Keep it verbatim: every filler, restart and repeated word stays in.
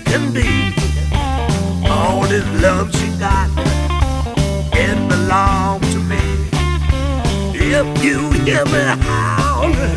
can be. All this love she got, it belongs to me. If you hear me howl,